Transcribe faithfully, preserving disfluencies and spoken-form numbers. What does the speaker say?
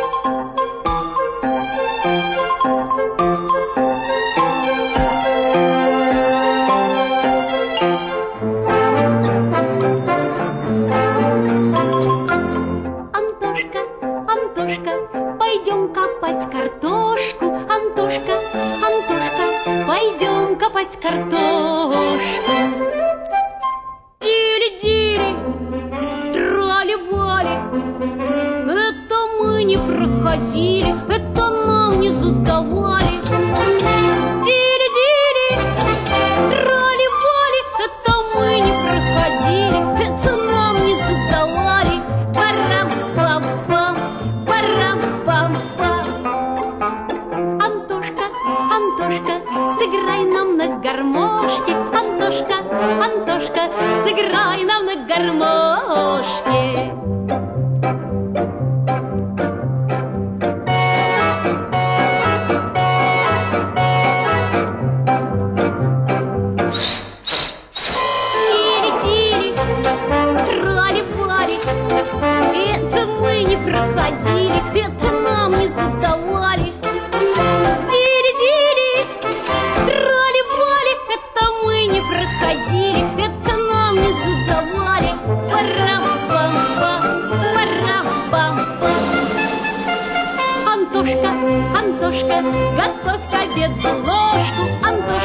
Пойдем копать картошку, Антошка, Антошка, пойдем копать картошку. Дири-дири, трали-вали, это мы не проходили, это нам не задавали. Дири-дири, трали-вали, это мы не проходили, это нам не задавали. Парам-пам-пам, парам-пам-пам. Антошка, Антошка, сыграй нам на гармошке. Антошка, Антошка, сыграй нам на гармошке. Тири-тири, трали-вали, это мы не проходили, это нам не задавали. Дири-дири, трали-вали, это мы не проходили, это нам не задавали. Парам-пам-пам, парам-пам-пам. Антошка, Антошка, готовь к обеду ложку. Антошка,